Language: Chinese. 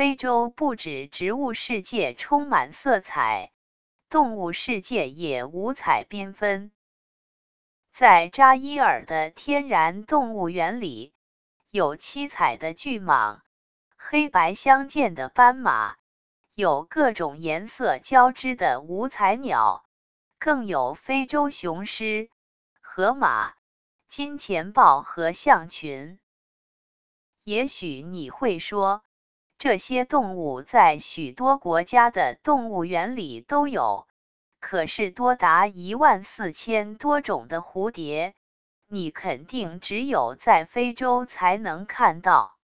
非洲不止植物世界充满色彩，动物世界也五彩缤纷。在扎伊尔的天然动物园里，有七彩的巨蟒，黑白相间的斑马，有各种颜色交织的五彩鸟，更有非洲雄狮、河马、金钱豹和象群。也许你会说，这些动物在许多国家的动物园里都有，可是多达14000多种的蝴蝶，你肯定只有在非洲才能看到。